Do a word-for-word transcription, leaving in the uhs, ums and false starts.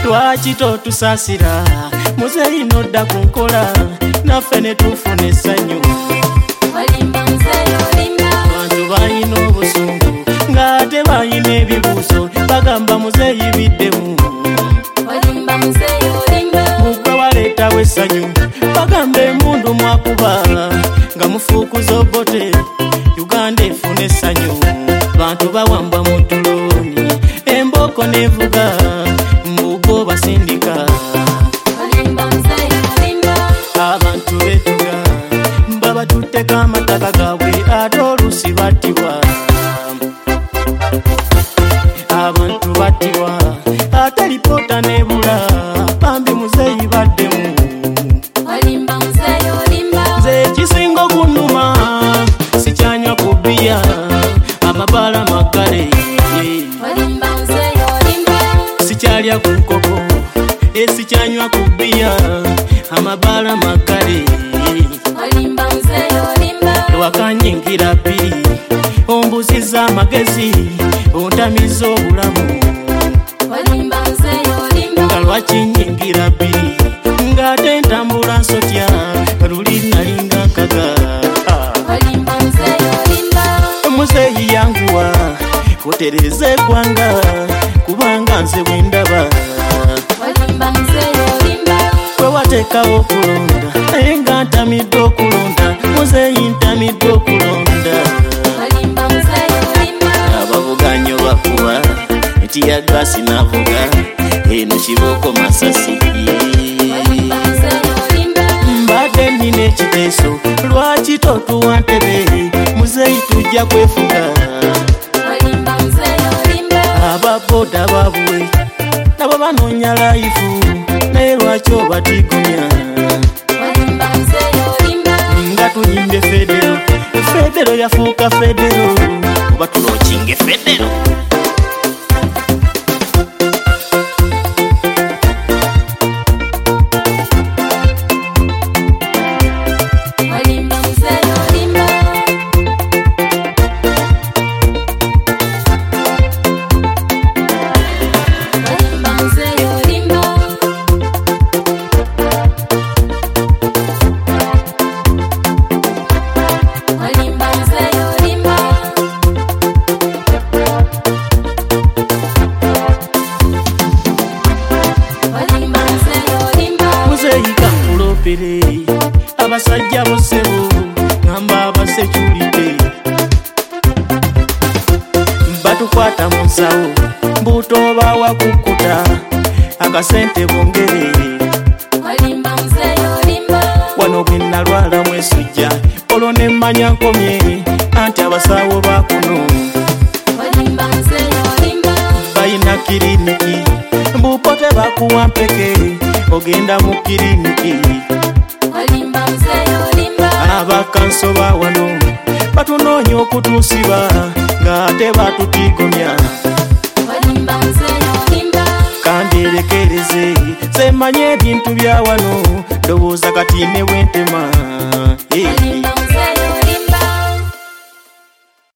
lwaki totusasira muzeeyi nodda ku nkola naffe ne tufuna essanyu abantu balina obusungu ng'ate balina ebibuuzo bagamba muzeeyi biddemu mugwe waleetawo essanyu bagamba emundu mwakuba nga mufuukuza obote Uganda efuna essanyu bantu bawambwa mu dduloni emboko nevuga mbugo basindika abantu betuga mbaba tuteka amataka gaabwe ate oluusi battibwa abantu battibwa ate lipoota nebula bambi muzeeyi baddemu nze ekisinga okunnuma sikyanywa ku bbiya amabaala maggale sikyalya ku nkoko esikyanywa ku bbiya amabaala maggale wakanyingira bbiri ombuziza amagezi ontamiza obulamu nga lwakinyingira bbiri ng'ate ntambula nsotya luli nalinga nkaga muzeeyi yanguwa kotereza eggwanga kubanga nze bwendaba kwe wateekawo okulonda naye nga ntamidde okulonda muzeeyi ntamidde okulonda abavuganyo bakuba etiya gasi navuga eno kiboko masasi mbadde nina ekiteeso lwaki totuwa ntebe muzeeyi tujja kwefuga ababoda babuwe nabo banoonya layifu naye lwaki obatigumya nga tunyimbe federo federo yafuuka federo oba tulookinge federo abasajja bosebo ngamba abasekulite batukwata mu nsawo mbuto bawakukuta akasente bongere wano bwennalwala mwesujja olwo ne mmanya nkomye anti abasawo bakuno bayina kiriniki mbupote bakuwa mpeke ogenda mu kiriniki abakanso bawano batunoonya okutuusiba ng'ate batutigomya kanderekereze semanye ebintu bya wano ndowooza kati ne bwente